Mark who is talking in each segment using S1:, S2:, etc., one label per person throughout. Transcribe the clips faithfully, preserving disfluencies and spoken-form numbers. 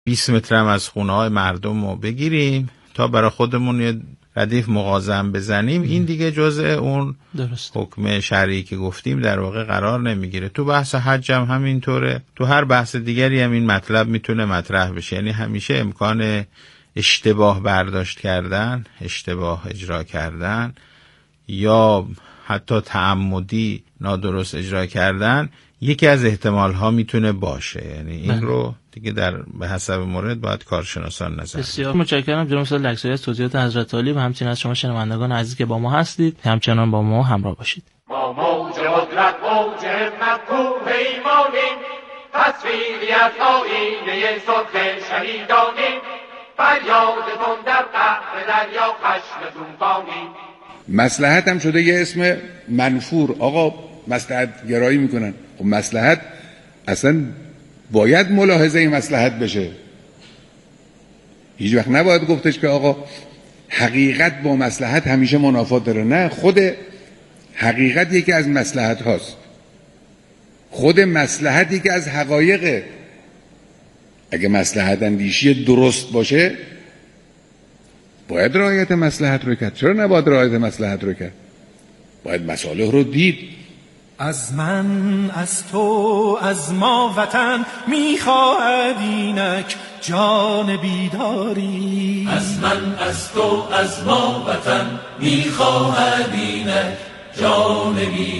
S1: بیست متر هم از خونه های مردم رو بگیریم تا برای خودمون یه ردیف مغازم بزنیم، این دیگه جزء اون
S2: درست.
S1: حکم شرعی که گفتیم در واقع قرار نمیگیره. تو بحث حج هم همینطوره، تو هر بحث دیگری هم این مطلب میتونه مطرح بشه. یعنی همیشه امکان اشتباه برداشت کردن، اشتباه اجرا کردن یا حتی تعمدی نادرست اجرا کردن یکی از احتمال ها میتونه باشه. یعنی این بله. رو دیگه در به حسب مورد باید کارشناسان نظر.
S2: بسیار متشکرم جناب استاد لکزایی از توضیحات حضرت عالی و همچنین از شما شنوندگان عزیز که با ما هستید. همچنان با ما همراه باشید.
S3: با موج قدرت موج همت کوه ایمانیم، تصویری از آیینه صدق شهیدانیم، فریادتون در قعر دریا خشم طوفانیم.
S4: مصلحت هم شده یه اسم منفور. آقا مصلحت گرایی میکنن. خب مصلحت اصلا باید ملاحظه مصلحت بشه. هیچ وقت نباید گفتش که آقا حقیقت با مصلحت همیشه منافات داره. نه، خود حقیقت یکی از مصلحت هاست، خود مصلحت یکی از حقایقه. اگه مصلحت اندیشی درست باشه باید رعایت مصلحت رو کرد. چرا نباید رعایت مصلحت رو کرد؟ باید مصالح رو دید.
S5: از من، از تو، از ما وطن میخواهد اینک جان بیداری.
S6: از من، از تو، از ما وطن میخواهد اینک جان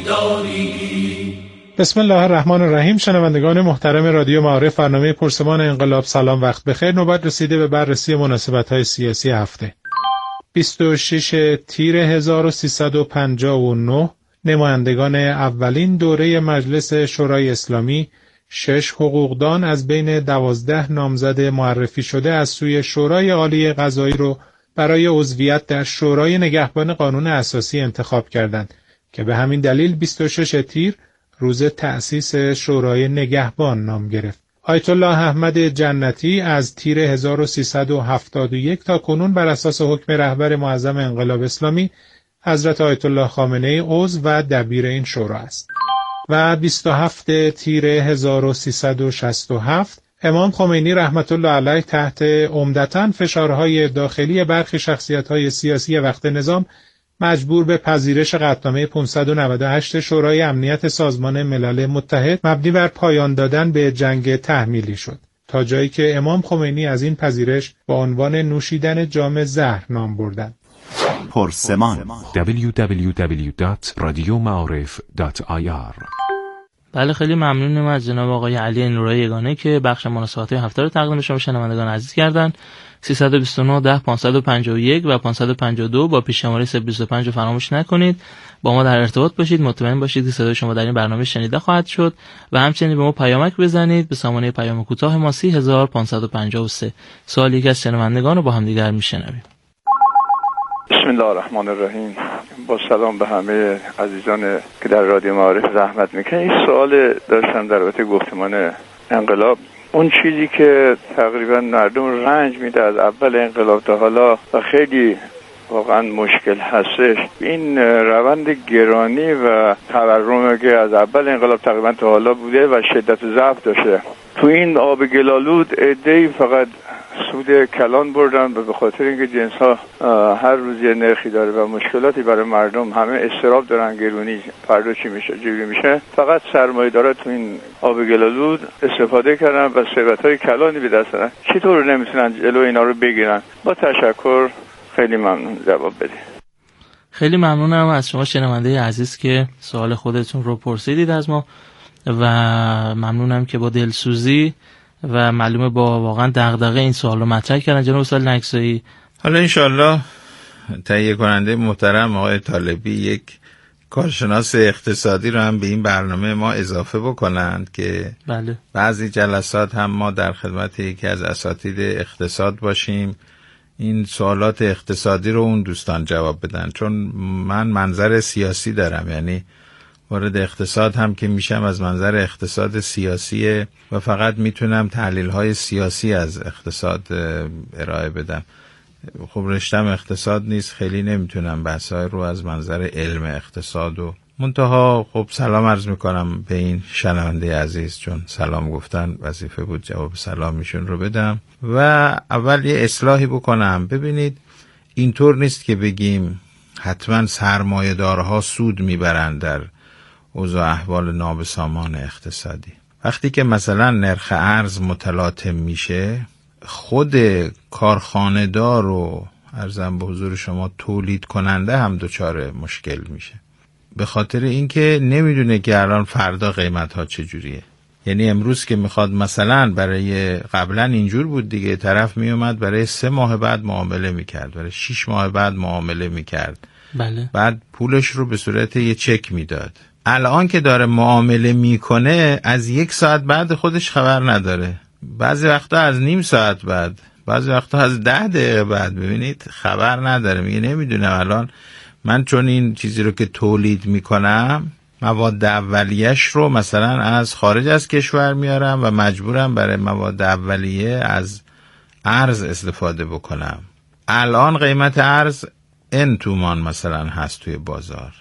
S6: بیداری.
S7: بسم الله الرحمن الرحیم. شنوندگان محترم رادیو معارف، برنامه پرسمان انقلاب سلام وقت بخیر نوبت رسیده به بررسی مناسبت‌های سیاسی هفته. بیست و شش تیر هزار و سیصد و پنجاه و نه نمایندگان اولین دوره مجلس شورای اسلامی، شش حقوقدان از بین دوازده نامزد معرفی شده از سوی شورای عالی قضایی رو برای عضویت در شورای نگهبان قانون اساسی انتخاب کردند که به همین دلیل بیست و شش تیر روز تأسیس شورای نگهبان نام گرفت. آیت الله احمد جنتی از تیر هزار و سیصد و هفتاد و یک تا کنون بر اساس حکم رهبر معظم انقلاب اسلامی حضرت آیت الله خامنه‌ای عضو و دبیر این شورا است. و بیست و هفت تیر هزار و سیصد و شصت و هفت امام خمینی رحمت الله علیه تحت عمدتاً فشارهای داخلی برخی شخصیت‌های سیاسی وقت نظام مجبور به پذیرش قطعنامه پانصد و نود و هشت شورای امنیت سازمان ملل متحد مبنی بر پایان دادن به جنگ تحمیلی شد، تا جایی که امام خمینی از این پذیرش با عنوان نوشیدن جام زهر نام بردند.
S8: پرسمان دبلیو دبلیو دبلیو دات رادیو معارف دات آی آر.
S2: بله، خیلی ممنونم از جناب آقای علی نورایی یگانه که بخش مناسبات هفته رو تقدیم به شما شنوندگان عزیز کردن. سیصد و بیست و نه ده پانصد و پنجاه و یک و پانصد و پنجاه و دو با پیش شماره صفر بیست و پنج رو فراموش نکنید. با ما در ارتباط باشید، مطمئن باشید که صدای شما در این برنامه شنیده خواهد شد و همچنین به ما پیامک بزنید به سامانه پیام کوتاه ما سی هزار و پانصد و پنجاه و سه. سوالی یک از شنوندگان رو با هم دیگر میشنویم.
S9: بسم الله الرحمن الرحیم. با سلام به همه عزیزان که در رادیو معارف زحمت میکنن. این سوال داشتم در رابطه گفتمان انقلاب. اون چیزی که تقریبا مردم رنج میده از اول انقلاب تا حالا و خیلی واقعا مشکل هستش، این روند گرانی و تورمی که از اول انقلاب تقریبا تا حالا بوده و شدت ضعف داشته. تو این آب گلالود عده‌ای فقط سود کلان بردن و به خاطر اینکه جنس ها هر روز یه نرخی داره و مشکلاتی برای مردم، همه استراب دارن، گرونی فردا چی میشه جوری میشه، فقط سرمایه‌دارا تو این آب گلالود استفاده کردن و ثروت‌های کلانی به دست دارن. چطور نمیتونن جلو اینا رو بگیرن؟ با تشکر، خیلی ممنون. جواب بدید.
S2: خیلی ممنونم از شما شنونده عزیز که سوال خودتون رو پرسیدید از ما و ممنونم که با دلسوزی و معلومه با واقعا دغدغه این سوال رو مطرح کردن جناب استاد لکزایی.
S1: حالا انشالله تهیه کننده محترم آقای طالبی یک کارشناس اقتصادی رو هم به این برنامه ما اضافه بکنند که
S2: بله.
S1: بعضی جلسات هم ما در خدمت یکی از اساتید اقتصاد باشیم، این سوالات اقتصادی رو اون دوستان جواب بدن، چون من منظر سیاسی دارم، یعنی وارد اقتصاد هم که میشم از منظر اقتصاد سیاسیه و فقط میتونم تحلیل‌های سیاسی از اقتصاد ارائه بدم. خب رشتم اقتصاد نیست، خیلی نمیتونم بحث‌های رو از منظر علم اقتصاد و منتها خب سلام عرض میکنم به این شنونده عزیز، چون سلام گفتن وظیفه بود جواب سلامیشون رو بدم و اول یه اصلاحی بکنم. ببینید اینطور نیست که بگیم حتما سرمایه‌دارها سود میبرند در اوضاع احوال نابسامان اقتصادی. وقتی که مثلا نرخ ارز متلاطم میشه، خود کارخانه دار و عرضم به حضور شما تولید کننده هم دچار مشکل میشه، به خاطر اینکه نمیدونه که الان فردا قیمت ها چجوریه. یعنی امروز که میخواد مثلا برای قبلا اینجور بود دیگه، طرف میومد برای سه ماه بعد معامله میکرد، برای شیش ماه بعد معامله میکرد،
S2: بله.
S1: بعد پولش رو به صورت یه چک میداد. الان که داره معامله میکنه از یک ساعت بعد خودش خبر نداره، بعضی وقتا از نیم ساعت بعد، بعضی وقتا از ده دقیقه بعد. ببینید خبر نداره، میگه نمیدونم الان من چون این چیزی رو که تولید میکنم مواد اولیه‌اش رو مثلا از خارج از کشور میارم و مجبورم برای مواد اولیه از ارز استفاده بکنم. الان قیمت ارز ان تومان مثلا هست توی بازار،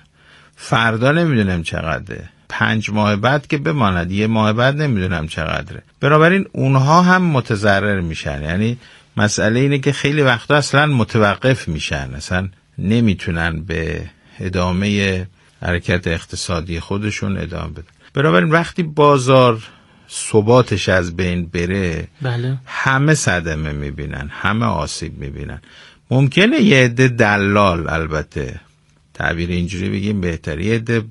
S1: فردا نمیدونم چقدره، پنج ماه بعد که بماند، یه ماه بعد نمیدونم چقدره. بنابراین اونها هم متضرر میشن. یعنی مسئله اینه که خیلی وقتا اصلا متوقف میشن، اصلا نمیتونن به ادامه حرکت اقتصادی خودشون ادامه بدن. بنابراین وقتی بازار ثباتش از بین بره،
S2: بله.
S1: همه صدمه میبینن، همه آسیب میبینن. ممکنه یه عده دلال، البته تعبیر اینجوری بگیم بهتره، یه عده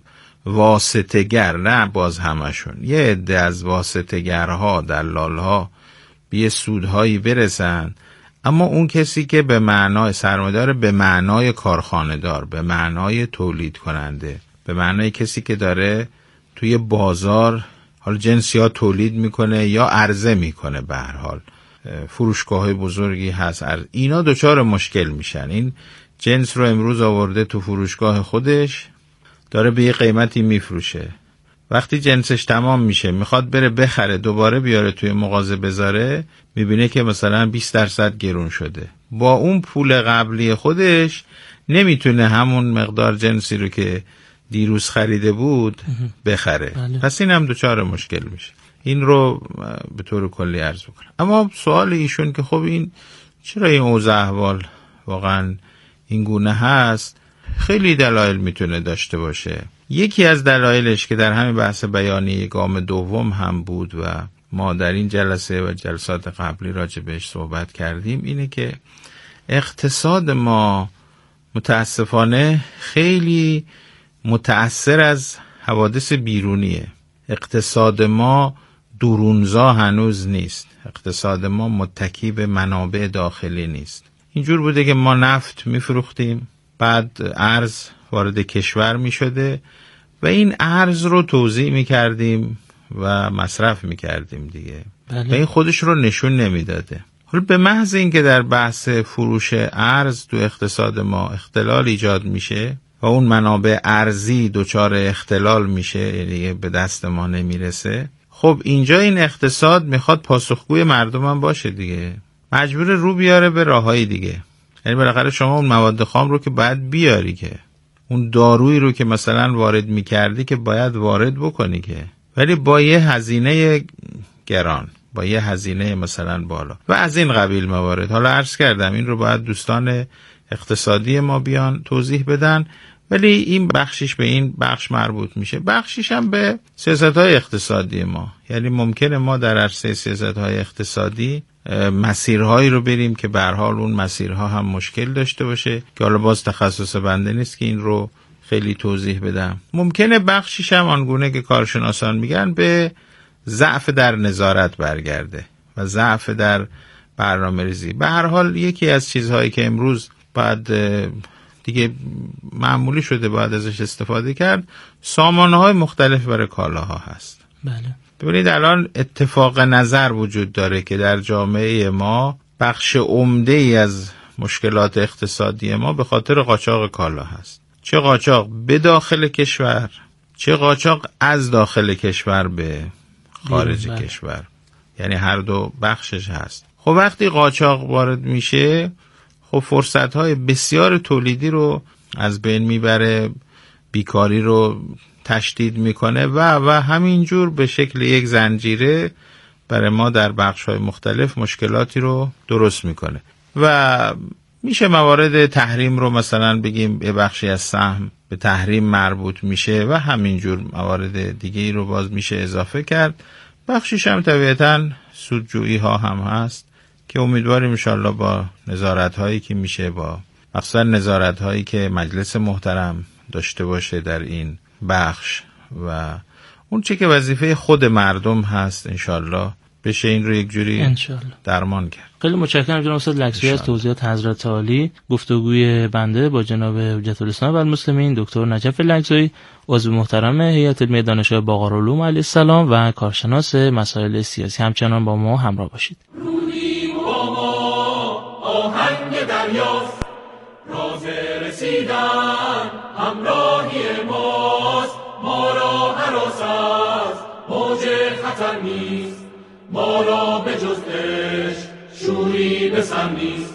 S1: واسطه‌گر، نه باز همشون، یه عده از واسطه‌گرها، دلالها به یه سودهایی برسن، اما اون کسی که به معنای سرمایه‌دار، به معنای کارخانه‌دار، به معنای تولید کننده، به معنای کسی که داره توی بازار حالا جنس یا تولید میکنه یا عرضه میکنه، به هر حال فروشگاه بزرگی هست، اینا دوچار مشکل میشن. این جنس رو امروز آورده تو فروشگاه خودش، داره به یه قیمتی میفروشه، وقتی جنسش تمام میشه میخواد بره بخره دوباره بیاره توی مغازه بذاره، میبینه که مثلا بیست درصد گرون شده. با اون پول قبلی خودش نمیتونه همون مقدار جنسی رو که دیروز خریده بود بخره.
S2: بله.
S1: پس این هم دوچار مشکل میشه. این رو به طور کلی عرض بکنم. اما سوال ایشون که خب این چرا این اوضاع احوال واقعا این گونه هست، خیلی دلایل میتونه داشته باشه. یکی از دلایلش که در همین بحث بیانیه گام دوم هم بود و ما در این جلسه و جلسات قبلی راجع بهش صحبت کردیم، اینه که اقتصاد ما متاسفانه خیلی متأثر از حوادث بیرونیه. اقتصاد ما درونزا هنوز نیست، اقتصاد ما متکی به منابع داخلی نیست. اینجور بوده که ما نفت میفروختیم، بعد ارز وارد کشور میشده و این ارز رو توزیع میکردیم و مصرف میکردیم دیگه.
S2: بله.
S1: و این خودش رو نشون نمیداده. حالا به محض این که در بحث فروش ارز تو اقتصاد ما اختلال ایجاد میشه و اون منابع ارزی دچار اختلال میشه، یعنی به دست ما نمیرسه، خب اینجا این اقتصاد میخواد پاسخگوی مردم هم باشه دیگه، مجبور رو بیاره به راههای دیگه. یعنی بالاخره شما اون مواد خام رو که باید بیاری، که اون دارویی رو که مثلا وارد میکردی که باید وارد بکنی، که ولی با یه هزینه گران، با یه هزینه مثلا بالا و از این قبیل موارد. حالا عرض کردم این رو باید دوستان اقتصادی ما بیان توضیح بدن، ولی این بخشش به این بخش مربوط میشه، بخشش هم به سیاست‌های اقتصادی ما. یعنی ممکنه ما در عرصه سیاست‌های اقتصادی مسیرهایی رو بریم که به هر حال اون مسیرها هم مشکل داشته باشه، که حالا باز تخصص بنده نیست که این رو خیلی توضیح بدم. ممکنه بخشش هم آنگونه که کارشناسان میگن به ضعف در نظارت برگرده و ضعف در برنامه‌ریزی. به هر حال یکی از چیزهایی که امروز بعد دیگه معمولی شده باید ازش استفاده کرد، سامانه‌های مختلف برای کالاها هست.
S2: بله.
S1: ببینید الان اتفاق نظر وجود داره که در جامعه ما بخش عمده‌ای از مشکلات اقتصادی ما به خاطر قاچاق کالا هست. چه قاچاق به داخل کشور، چه قاچاق از داخل کشور به خارج
S2: بله.
S1: کشور، یعنی هر دو بخشش هست. خب وقتی قاچاق وارد میشه، خب فرصت‌های بسیار تولیدی رو از بین میبره بیکاری رو تشدید میکنه و و همینجور به شکل یک زنجیره برای ما در بخش‌های مختلف مشکلاتی رو درست میکنه. و میشه موارد تحریم رو مثلا بگیم یه بخشی از سهم به تحریم مربوط میشه و همینجور موارد دیگه‌ای رو باز میشه اضافه کرد. بخشیش هم طبیعتاً سودجویی ها هم هست که امیدواریم انشالله با نظارت هایی که میشه، با مخصوصا نظارت هایی که مجلس محترم داشته باشه در این بخش و اون چه که وظیفه خود مردم هست انشالله بشه این رو یک جوری انشالله درمان کرد.
S2: خیلی متشکرم جناب استاد لکزویی از توضیحات حضرت عالی. گفتگوی بنده با جناب حجت الاسلام و المسلمین دکتر نجف لکزویی، عضو محترم هیئت علمی دانشگاه باقرالعلوم علیه السلام و کارشناس مسائل سیاسی، همچنان با ما همراه باشید.
S6: رودیم با ما آهنگ دریاست، راز رسیدن همراهی ماست، ما را هراس است موج خطر نیست، ما را به جز عشق شوری به سر نیست،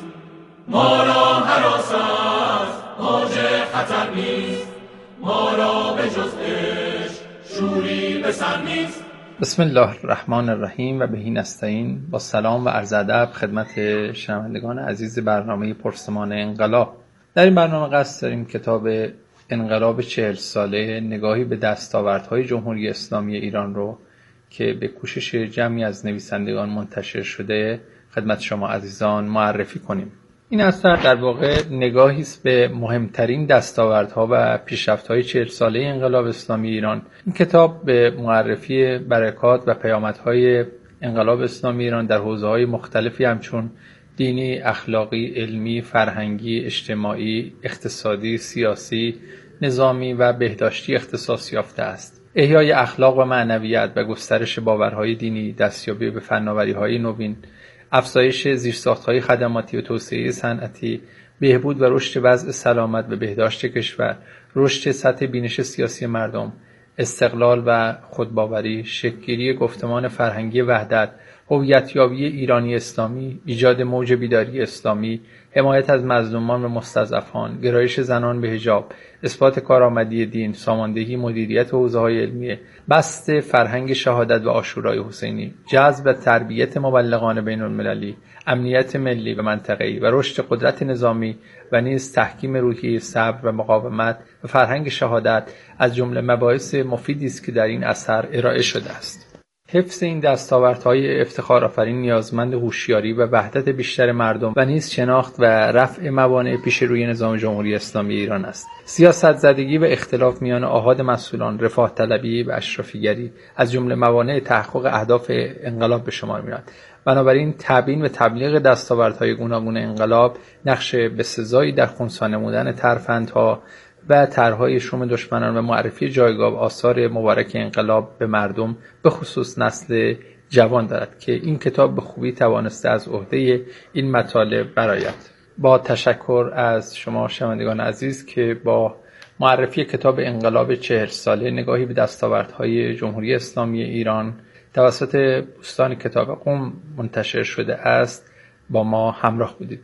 S6: ما را هراس است موج خطر نیست، ما را به جز عشق شوری به سر نیست.
S10: بسم الله الرحمن الرحیم و بهی نستعین. با سلام و عرض ادب خدمت شنوندگان عزیز برنامه پرسمان انقلاب. در این برنامه قصد داریم کتاب انقلاب چهل ساله نگاهی به دستاوردهای جمهوری اسلامی ایران رو که به کوشش جمعی از نویسندگان منتشر شده خدمت شما عزیزان معرفی کنیم. این اثر در واقع نگاهی است به مهمترین دستاوردها و پیشرفت‌های چهل ساله انقلاب اسلامی ایران. این کتاب به معرفی برکات و پیامدهای انقلاب اسلامی ایران در حوزه‌های مختلفی همچون دینی، اخلاقی، علمی، فرهنگی، اجتماعی، اقتصادی، سیاسی، نظامی و بهداشتی اختصاص یافته است. احیای اخلاق و معنویت و گسترش باورهای دینی، دستیابی به فناوری‌های نوین، افزایش زیرساخت‌های خدماتی و توسعه صنعتی، بهبود و رشد وضع سلامت و بهداشت کشور، رشد سطح بینش سیاسی مردم، استقلال و خودباوری، شکل‌گیری گفتمان فرهنگی وحدت، هویت‌یابی ایرانی اسلامی، ایجاد موج بیداری اسلامی، حمایت از مظلومان و مستضعفان، گرایش زنان به حجاب، اثبات کارآمدی دین، ساماندهی مدیریت حوزه‌های علمیه، بسط فرهنگ شهادت و عاشورای حسینی، جذب و تربیت مبلغان بین‌المللی، امنیت ملی و منطقه‌ای و رشد قدرت نظامی و نیز تحکیم روحیه صبر و مقاومت و فرهنگ شهادت از جمله مباحث مفیدی است که در این اثر ارائه شده است. حفظ این دستاوردهای افتخارآفرین نیازمند هوشیاری و وحدت بیشتر مردم و نیز شناخت و رفع موانع پیش روی نظام جمهوری اسلامی ایران است. سیاست زدگی و اختلاف میان آحاد مسئولان، رفاه طلبی و اشرافیگری از جمله موانع تحقق اهداف انقلاب به شمار می‌رود. بنابراین تبیین و تبلیغ دستاوردهای گوناگون انقلاب نقش بسزایی در خنثی نمودن ترفندها و طرح‌های شوم دشمنان و معرفی جایگاه آثار مبارک انقلاب به مردم به خصوص نسل جوان دارد که این کتاب به خوبی توانسته از عهده این مطالب برآید. با تشکر از شما شنوندگان عزیز که با معرفی کتاب انقلاب چهل ساله نگاهی به دستاوردهای جمهوری اسلامی ایران توسط بوستان کتاب قم منتشر شده است با ما همراه بودید.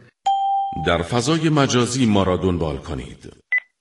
S8: در فضای مجازی ما را دنبال کنید.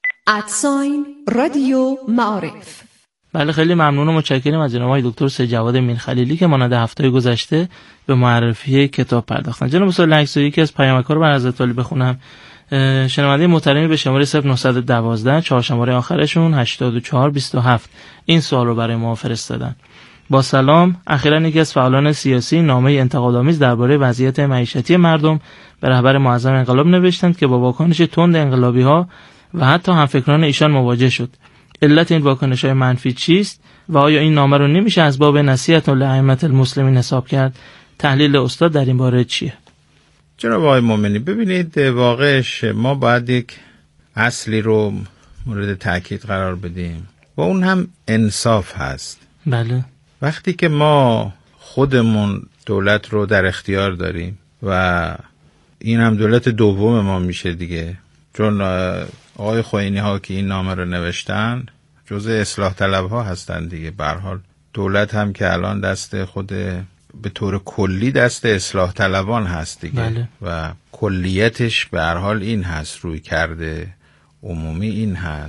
S11: ادساین رادیو معارف.
S2: بله، خیلی ممنون و متشکرم از جناب آقای دکتر سید جواد میرخلیلی که مانند هفته گذشته به معرفی کتاب پرداختن. جناب استاد لکزویی که از پیامک‌ها رو بر حضرت عالی بخونم. شنونده محترمی به شماره صفر نه یک دو چهار شماره آخرشون هشتاد و چهار بیست و هفت این سوال رو برای ما فرستادن. با سلام، اخیراً یکی از فعالان سیاسی نامه انتقادآمیز درباره وضعیت معیشتی مردم به رهبر معظم انقلاب نوشتند که با واکنش تند انقلابی‌ها و حتی همفکران ایشان مواجه شد. علت این واکنش‌های منفی چیست و آیا این نامه رو نمیشه از باب نصیحت لائمة المسلمین حساب کرد؟ تحلیل استاد در این باره چیه؟
S1: جناب آقای مومنی، ببینید واقعش ما باید یک اصلی رو مورد تاکید قرار بدیم و اون هم انصاف هست.
S2: بله.
S1: وقتی که ما خودمون دولت رو در اختیار داریم و این هم دولت دوم ما میشه دیگه، چون آقای خوئینی ها که این نامه رو نوشتن جزء اصلاح طلب ها هستن دیگه. به هر حال دولت هم که الان دست خود به طور کلی دست اصلاح طلبان هست دیگه.
S2: بله.
S1: و کلیتش به هر حال این هست، روی کرده عمومی این هست.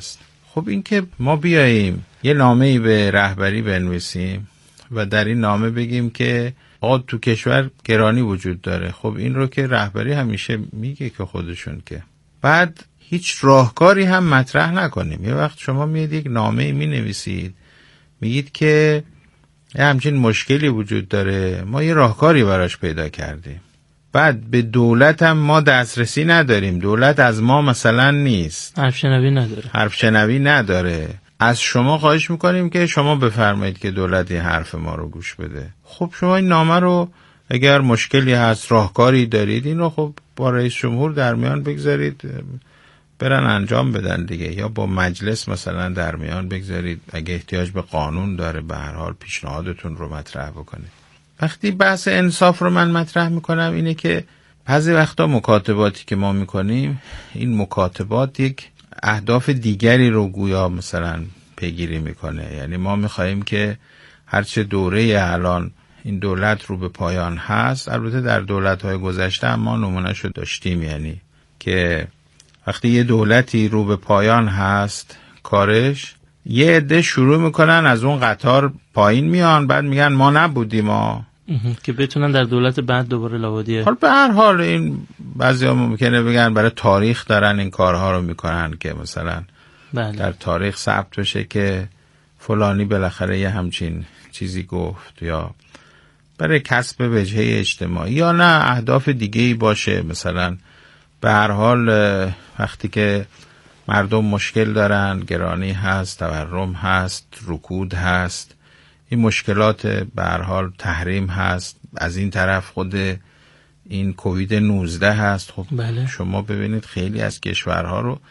S1: خب این که ما بیاییم یه نامه‌ای به رهبری بنویسیم و در این نامه بگیم که آقا تو کشور گرانی وجود داره، خب این رو که رهبری همیشه میگه که خودشون که بعد هیچ راهکاری هم مطرح نکنیم. یه وقت شما میاد یک نامه‌ای مینویسید میگید که یه همچین مشکلی وجود داره، ما یه راهکاری براش پیدا کردیم، بعد به دولت هم ما دسترسی نداریم، دولت از ما مثلا نیست،
S2: حرف شنوی نداره
S1: حرف شنوی نداره از شما خواهش میکنیم که شما بفرمایید که دولت این حرف ما رو گوش بده. خب شما این نامه رو اگر مشکلی هست، راهکاری دارید، این رو خب با رئیس جمهور در میان بگذارید برن انجام بدن دیگه، یا با مجلس مثلا در میان بگذارید، اگه احتیاج به قانون داره به هر حال پیشنهادتون رو مطرح بکنید. وقتی بحث انصاف رو من مطرح میکنم اینه که بعضی وقتا مکاتباتی که ما میکنیم، این مکاتبات یک اهداف دیگری رو گویا مثلا پیگیری میکنه. یعنی ما میخواییم که هرچه دوره الان این دولت رو به پایان هست، البته در دولت‌های گذشته هم ما نمونه‌شو داشتیم، یعنی که وقتی یه دولتی رو به پایان هست کارش، یه عده شروع میکنن از اون قطار پایین میان، بعد میگن ما نبودیم ما
S2: که بتونن در دولت بعد دوباره لابدیه.
S1: حال به هر حال این بعضیا ممکنه بگن برای تاریخ دارن این کارها رو میکنن که مثلا بله. در تاریخ ثبت بشه که فلانی بالاخره یه همچین چیزی گفت، یا برای کسب وجهه اجتماعی، یا نه اهداف دیگه‌ای باشه. مثلا به هر حال وقتی که مردم مشکل دارن، گرانی هست، تورم هست، رکود هست، این مشکلات به هر حال تحریم هست، از این طرف خود این کووید نوزده هست. خب بله. شما ببینید خیلی از کشورها رو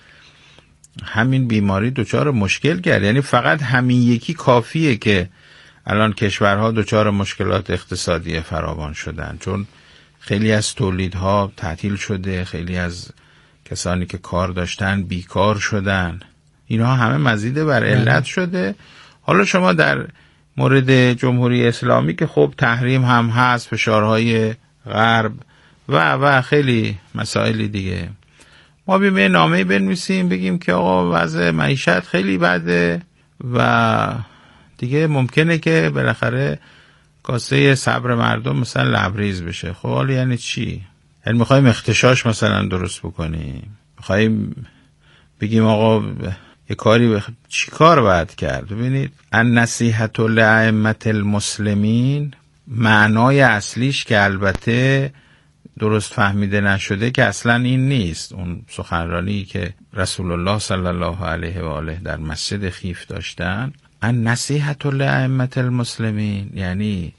S1: همین بیماری دچار مشکل کرد، یعنی فقط همین یکی کافیه که الان کشورها دچار مشکلات اقتصادی فراوان شدن، چون خیلی از تولیدها تعطیل شده، خیلی از کسانی که کار داشتن بیکار شدن، اینها همه مزید بر علت شده. حالا شما در مورد جمهوری اسلامی که خب تحریم هم هست، فشارهای غرب و و خیلی مسائل دیگه، ما بیمه نامه‌ای بنویسیم بگیم که آقا وضع معیشت خیلی بده و دیگه ممکنه که بالاخره کاسه صبر مردم مثلا لبریز بشه. خب حالا یعنی چی؟ یعنی میخوایم اختشاش مثلا درست بکنیم، میخوایم بگیم آقا یه کاری بخ... چی کار باید کرد؟ ببینید النصیحة لأئمة المسلمین معنای اصلیش که البته درست فهمیده نشده که اصلا این نیست. اون سخنرانی که رسول الله صلی الله علیه و آله در مسجد خیف داشتن، النصیحة لأئمة المسلمین یعنی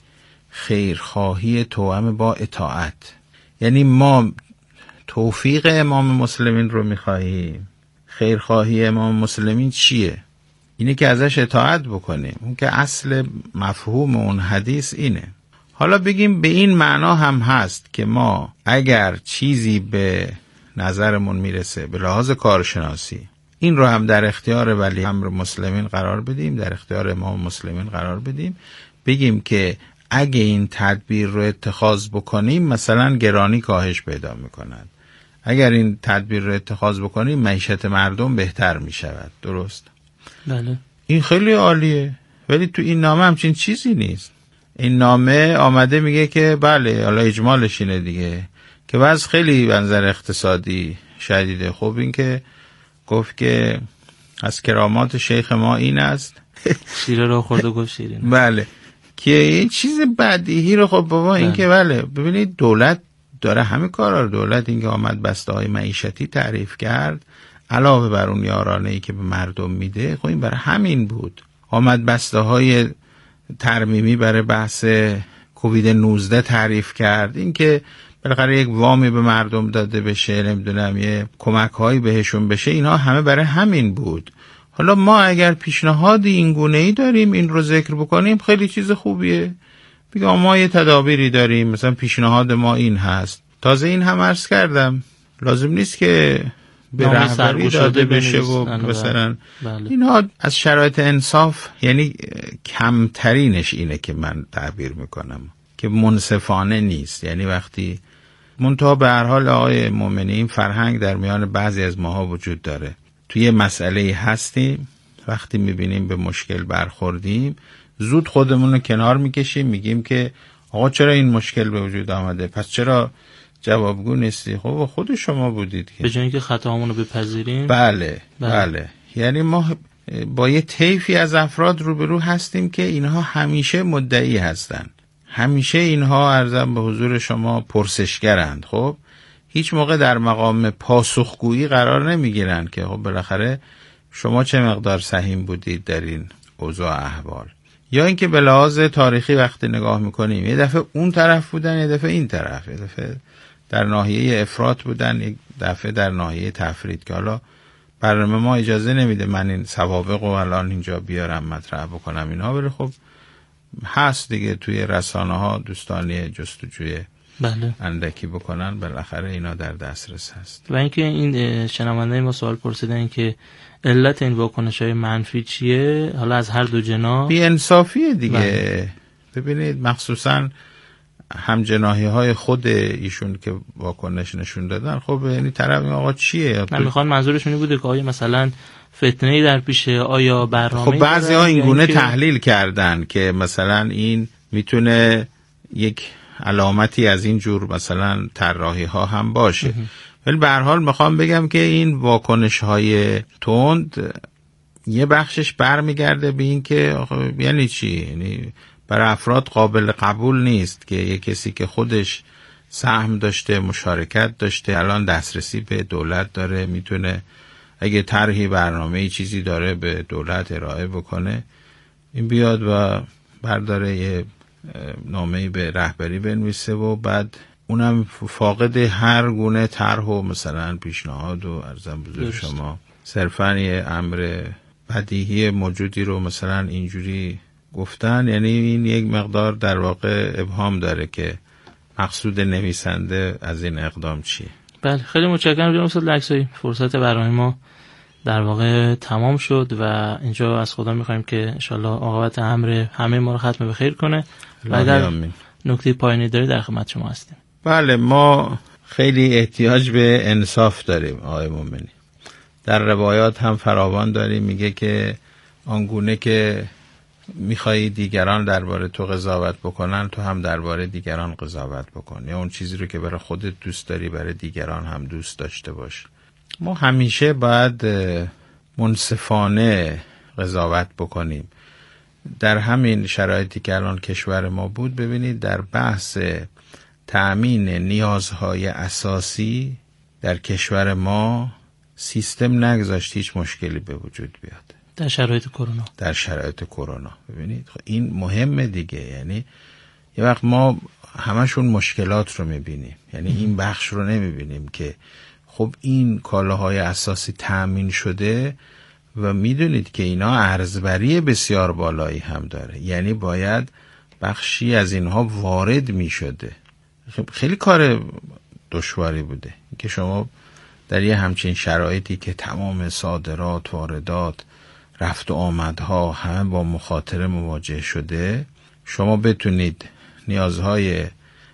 S1: خیرخواهی توأم با اطاعت، یعنی ما توفیق امام مسلمین رو میخواهیم. خیرخواهی امام مسلمین چیه؟ اینه که ازش اطاعت بکنیم، اون که اصل مفهوم اون حدیث اینه. حالا بگیم به این معنا هم هست که ما اگر چیزی به نظرمون میرسه به لحاظ کارشناسی، این رو هم در اختیار ولی امر مسلمین قرار بدیم، در اختیار امام مسلمین قرار بدیم، بگیم که اگه این تدبیر رو اتخاذ بکنیم مثلا گرانی کاهش پیدا میکنند، اگر این تدبیر رو اتخاذ بکنیم معیشت مردم بهتر میشود. درست؟
S2: بله.
S1: این خیلی عالیه، ولی تو این نامه همچین چیزی نیست. این نامه آمده میگه که بله، حالا اجمالش اینه دیگه که وضع خیلی منظر اقتصادی شدیده. خب این که گفت که از کرامات شیخ ما این است
S2: شیره رو خورد و گفت شیرین.
S1: بله، که این چیز بدیهی رو خب بابا این که بله ببینید دولت داره همه کارا رو، دولت این که آمد بسته های معیشتی تعریف کرد علاوه بر اون یارانه ای که به مردم میده، خب این برای همین بود. آمد بسته های ترمیمی برای بحث کووید نوزده تعریف کرد، این که بالاخره یک وامی به مردم داده بشه، نمیدونم یه کمک هایی بهشون بشه، اینها همه برای همین بود. حالا ما اگر پیشنهادی این گونه‌ای داریم این رو ذکر بکنیم خیلی چیز خوبیه. بگم ما یه تدابیری داریم، مثلا پیشنهاد ما این هست. تازه این هم عرض کردم لازم نیست که به رهبری داده بشه و مثلا بله. اینها از شرایط انصاف، یعنی کمترینش اینه که من تعبیر میکنم که منصفانه نیست. یعنی وقتی منتها به هر حال آقای مومنی این فرهنگ در میان بعضی از ماها وجود داره توی مسئله هستیم، وقتی میبینیم به مشکل برخوردیم زود خودمون رو کنار میکشیم، میگیم که آقا چرا این مشکل به وجود آمده، پس چرا جوابگو نیستی؟ خب خود شما بودید که.
S2: به جای اینکه خطاهامون رو بپذیریم.
S1: بله بله, بله. یعنی ما با یه طیفی از افراد روبرو هستیم که اینها همیشه مدعی هستن، همیشه اینها عرضم به حضور شما پرسشگرند. خب هیچ موقع در مقام پاسخگویی قرار نمیگیرن که خب بالاخره شما چه مقدار سهیم بودید در این اوضاع احوال. یا اینکه به لحاظ تاریخی وقتی نگاه میکنیم یه دفعه اون طرف بودن، یه دفعه این طرف، یه دفعه در ناحیه افراط بودن، یک دفعه در ناحیه تفرید، که حالا برنامه ما اجازه نمیده من این سوابق رو الان اینجا بیارم مطرح بکنم اینها، ولی خب هست دیگه توی رسانه ها دوستانی جستجوی
S2: بله.
S1: اندکی بکنن، بالاخره اینا در دسترس هست.
S2: و اینکه این شنونده ما سوال پرسیدن که علت این واکنش‌های منفی چیه، حالا از هر دو جناح.
S1: بی انصافیه دیگه. بله. ببینید مخصوصا همجناحی های خود ایشون که واکنش نشون دادن، خب یعنی طرف این آقا چیه؟
S2: من میخوان منظورشون بوده که آیا مثلا فتنه‌ای در پیشه، آیا برنامه‌ای؟
S1: خب بعضی ها این گونه
S2: که...
S1: تحلیل کردن که مثلا این میتونه یک علامتی از این جور مثلا طراحی ها هم باشه. ولی به هر حال میخوام بگم که این واکنش های تند یه بخشش برمیگرده به این که یعنی چی؟ یعنی برای افراد قابل قبول نیست که یه کسی که خودش سهم داشته، مشارکت داشته، الان دسترسی به دولت داره، میتونه اگه طرحی برنامه‌ای چیزی داره به دولت ارائه بکنه، این بیاد و برداره یه نامه‌ای به رهبری بنویسه و بعد اونم فاقد هر گونه طرح و مثلا پیشنهاد و عرضم بزرگ شما صرفاً یه امر بدیهی موجودی رو مثلا اینجوری گفتن. یعنی این یک مقدار در واقع ابهام داره که مقصود نویسنده از این اقدام چیه.
S2: بله خیلی متشکرم جناب استاد لکسایی. فرصت برنامه ما در واقع تمام شد و اینجا از خدا می‌خوایم که انشالله عاقبت امر همه ما رو ختم به خیر کنه. و اگر نکته پایانی داری در خدمت شما هستیم.
S1: بله ما خیلی احتیاج به انصاف داریم آقای مومنی. در روایات هم فراوان داریم، میگه که آنگونه که میخوایی دیگران درباره تو قضاوت بکنن، تو هم درباره دیگران قضاوت بکن، یا اون چیزی رو که برای خودت دوست داری برای دیگران هم دوست داشته باش. ما همیشه باید منصفانه قضاوت بکنیم. در همین شرایطی که الان کشور ما بود، ببینید در بحث تأمین نیازهای اساسی در کشور ما سیستم نگذاشت هیچ مشکلی به وجود بیاد
S2: در شرایط کرونا.
S1: در شرایط کرونا ببینید خب این مهمه دیگه. یعنی یه وقت ما همشون مشکلات رو میبینیم، یعنی این بخش رو نمیبینیم که خب این کالاهای اساسی تأمین شده و میدونید که اینا ارزبری بسیار بالایی هم داره، یعنی باید بخشی از اینها وارد میشده. خیلی کار دشواری بوده که شما در یه همچین شرایطی که تمام صادرات، واردات، رفت و آمدها همه با مخاطره مواجه شده، شما بتونید نیازهای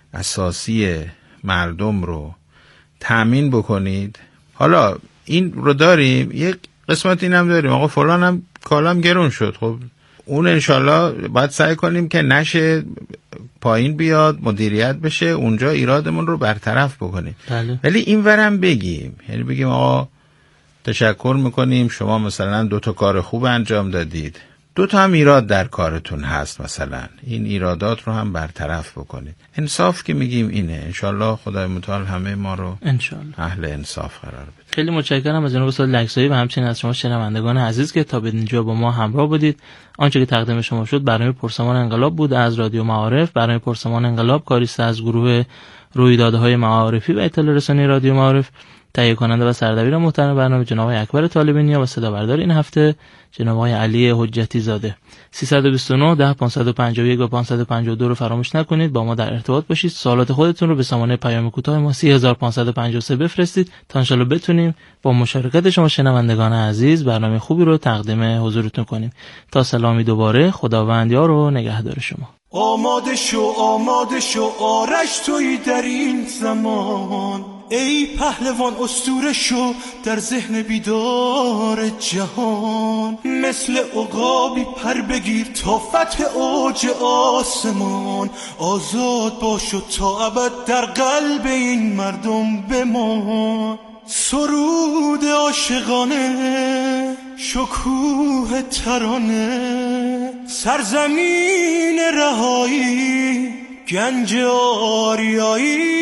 S1: اساسی مردم رو تأمین بکنید. حالا این رو داریم، یک قسمت این هم داریم آقا فلان هم کالام گرون شد، خب اون انشالله باید سعی کنیم که نشه پایین بیاد، مدیریت بشه، اونجا ایرادمون رو برطرف بکنیم.
S2: بله.
S1: ولی این ورم بگیم، یعنی بگیم آقا تشکر میکنیم شما مثلا دو تا کار خوب انجام دادید، دو تا هم ایراد در کارتون هست، مثلا این ایرادات رو هم برطرف بکنید. انصاف که میگیم اینه. انشالله خدای متعال همه ما رو
S2: انشالله
S1: اهل انصاف قرار بده.
S2: خیلی متشکرم از جناب استاد لکسایی و همچنین از شما شنوندگان عزیز که تا به اینجا با ما همراه بودید. آنچه که تقدیم شما شد برنامه پرسمان انقلاب بود از رادیو معارف. برنامه پرسمان انقلاب کاریست از گروه رویدادهای معارفی و اطلاع رسانی رادیو معارف. تهیه کننده و سردبیر محترم برنامه جناب اکبر طالب‌نیا و صدا بردار این هفته جناب آقای علی حجتی زاده. سیصد و بیست و نه ده پانصد و پنجاه و یک و پانصد و پنجاه و دو رو فراموش نکنید، با ما در ارتباط باشید. سوالات خودتون رو به سامانه پیام کوتاه ما سی هزار و پانصد و پنجاه و سه بفرستید تا انشالله بتونیم با مشارکت شما شنوندگان عزیز برنامه خوبی رو تقدیم حضورتون کنیم. تا سلامی دوباره، خداوند یار و نگهدار شما.
S5: آماده شو آماده شو آرش توی در این زمان، ای پهلوان اسطوره شو در ذهن بیدار جهان، مثل عقابی پر بگیر تا فتح اوج آسمان، آزاد باش و تا ابد در قلب این مردم بمان. سرود عاشقانه شکوه ترانه، سرزمین رهایی گنج آریایی،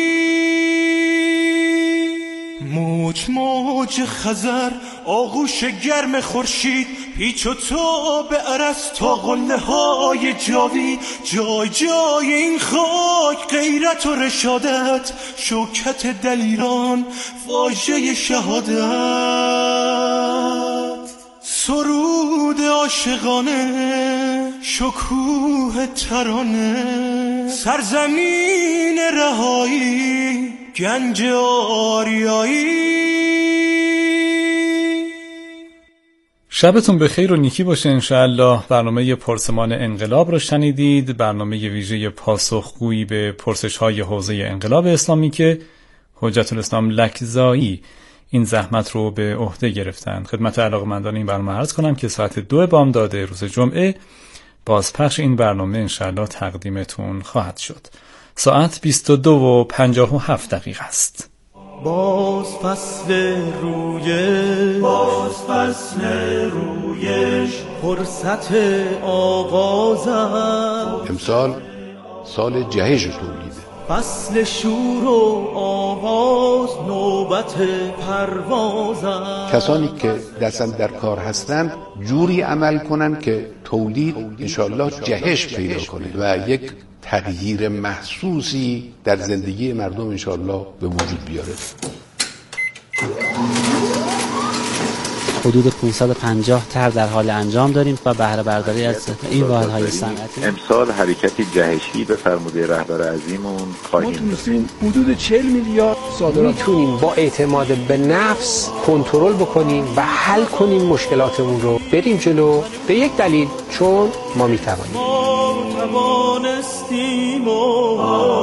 S5: موج موج خزر آغوش گرم خورشید، پیچ و تاب عرس تا قله های جاوید، جای جای این خاک غیرت و رشادت، شوکت دلیران واژه شهادت. سرود عاشقانه شکوه ترانه، سرزمین رهایی گنج آریایی.
S10: شبتون بخیر و نیکی باشه انشاءالله. برنامه پرسمان انقلاب رو شنیدید، برنامه ویژه پاسخگویی به پرسش‌های حوزه انقلاب اسلامی که حجت الاسلام لکزایی این زحمت رو به عهده گرفتن. خدمت علاقه‌مندان این برنامه عرض کنم که ساعت دو بامداد روز جمعه بازپخش این برنامه انشاءالله تقدیمتون خواهد شد. ساعت بیست و دو و پنجاه و هفت دقیقه است.
S5: باز فصل رویش، باز فصل رویش، فرصت آغازم.
S4: امسال سال جهش تولیده،
S5: فصل شور و آواز، نوبت پروازم.
S4: کسانی که دستن در کار هستند جوری عمل کنن که تولید انشاءالله جهش پیدا کنه و یک تغییر محسوسی در زندگی مردم انشاءالله به وجود بیاره.
S12: حدود پانصد و پنجاه طرح در حال انجام داریم و بهره برداری از این واحدهای صنعتی.
S13: امسال حرکتی جهشی به فرموده رهبر عظیمون خواهیم داشت.
S14: حدود چهل میلیارد صادرات میتونیم با اعتماد به نفس کنترل بکنیم و حل کنیم مشکلاتمون رو، بریم جلو. به یک دلیل، چون ما میتوانیم.
S5: ما توانستیم و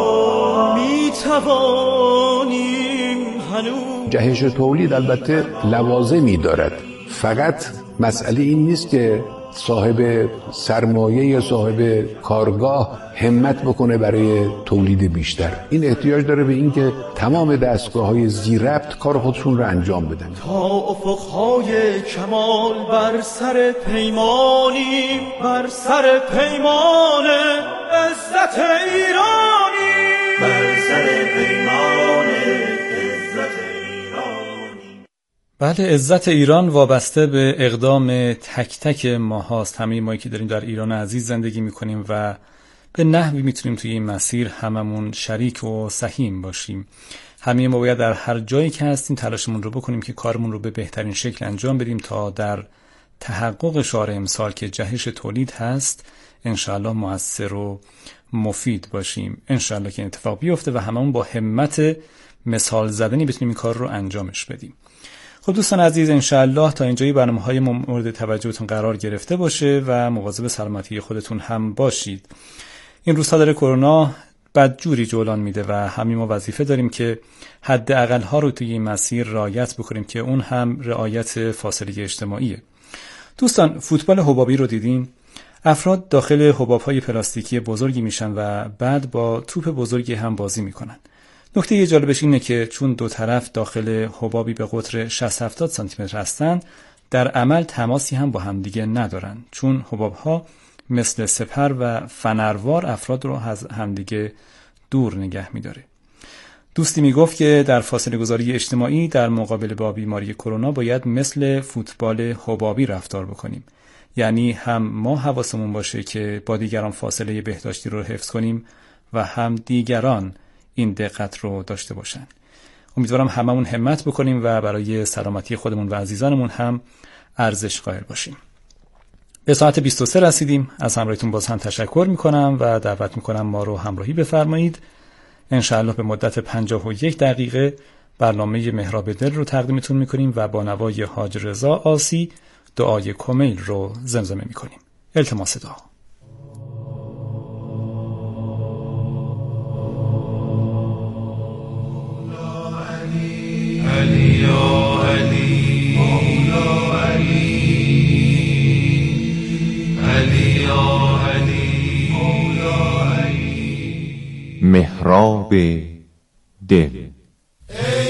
S5: میتوانیم هنوز.
S4: جهش تولید البته لوازمی دارد، فقط مسئله این نیست که صاحب سرمایه یا صاحب کارگاه همت بکنه برای تولید بیشتر. این احتیاج داره به این که تمام دستگاه‌های ذی‌ربط کار خودشون رو انجام بدن.
S5: تا افق‌های کمال بر سر پیمانی، بر سر پیمان عزت ایرانی، بر سر پیمان عزت ایرانی.
S10: بله، عزت ایران وابسته به اقدام تک تک ما هاست. همه مایی که داریم در ایران عزیز زندگی میکنیم و به نحوی میتونیم توی این مسیر هممون شریک و سهیم باشیم. همه ما باید در هر جایی که هستیم تلاشمون رو بکنیم که کارمون رو به بهترین شکل انجام بدیم تا در تحقق شعار امسال که جهش تولید هست انشاءالله مؤثر و مفید باشیم. انشاءالله که این اتفاق بیفته و هممون با همت مثال زدنی بتونیم این کار رو انجامش بدیم. خب دوستان عزیز، انشاءالله تا اینجایی برنامه‌های مورد توجهتون قرار گرفته باشه و مواظب سلامتی خودتون هم باشید. این روزها داره کرونا بدجوری جولان میده و همین ما وظیفه داریم که حداقل ها رو توی این مسیر رعایت بکنیم که اون هم رعایت فاصله اجتماعیه. دوستان، فوتبال حبابی رو دیدین؟ افراد داخل حباب‌های پلاستیکی بزرگی میشن و بعد با توپ بزرگی هم بازی میکنن. نکته جالبش اینه که چون دو طرف داخل حبابی به قطر شصت هفتاد سانتی متر هستن، در عمل تماسی هم با همدیگه ندارن، چون حباب‌ها مثل سپر و فنروار افراد رو از همدیگه دور نگه می‌داره. دوستی میگفت که در فاصله گذاری اجتماعی در مقابل با بیماری کرونا باید مثل فوتبال حبابی رفتار بکنیم. یعنی هم ما حواسمون باشه که با دیگران فاصله بهداشتی رو حفظ کنیم و هم دیگران این دقت رو داشته باشن. امیدوارم هممون همت بکنیم و برای سلامتی خودمون و عزیزانمون هم ارزش قائل باشیم. به ساعت بیست و سه رسیدیم. از همراهیتون باز هم تشکر میکنم و دعوت میکنم ما رو همراهی بفرمایید. انشاءالله به مدت پنجاه و یک دقیقه برنامه محراب دل رو تقدیمتون میکنیم و با نوای حاج رضا آسی دعای کمیل رو زمزمه میکنیم. التماس دعا.
S5: علی
S15: علی یا علی مولا علی علی یا علی مولا علی.
S8: محراب دل.